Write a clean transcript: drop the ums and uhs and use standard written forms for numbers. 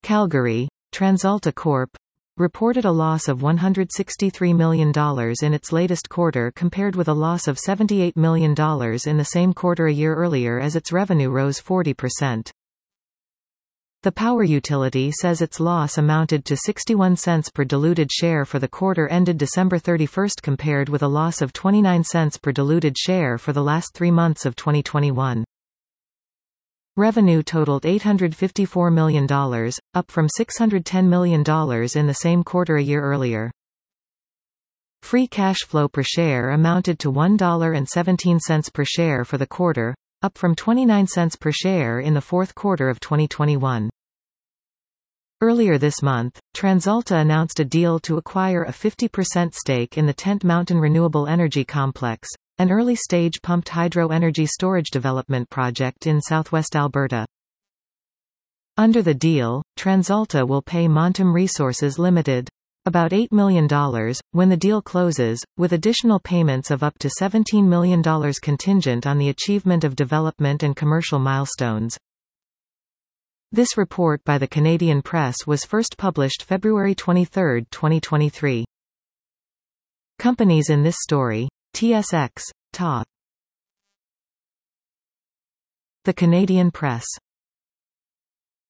Calgary, TransAlta Corp. Reported a loss of $163 million in its latest quarter compared with a loss of $78 million in the same quarter a year earlier as its revenue rose 40%. The power utility says its loss amounted to 61 cents per diluted share for the quarter ended December 31 compared with a loss of 29 cents per diluted share for the last 3 months of 2021. Revenue totaled $854 million, up from $610 million in the same quarter a year earlier. Free cash flow per share amounted to $1.17 per share for the quarter, up from 29 cents per share in the fourth quarter of 2021. Earlier this month, TransAlta announced a deal to acquire a 50% stake in the Tent Mountain Renewable Energy Complex, an early-stage pumped hydro energy storage development project in southwest Alberta. Under the deal, TransAlta will pay Montem Resources Limited about $8 million when the deal closes, with additional payments of up to $17 million contingent on the achievement of development and commercial milestones. This report by the Canadian Press was first published February 23, 2023. Companies in this story: TSX, TA. The Canadian Press.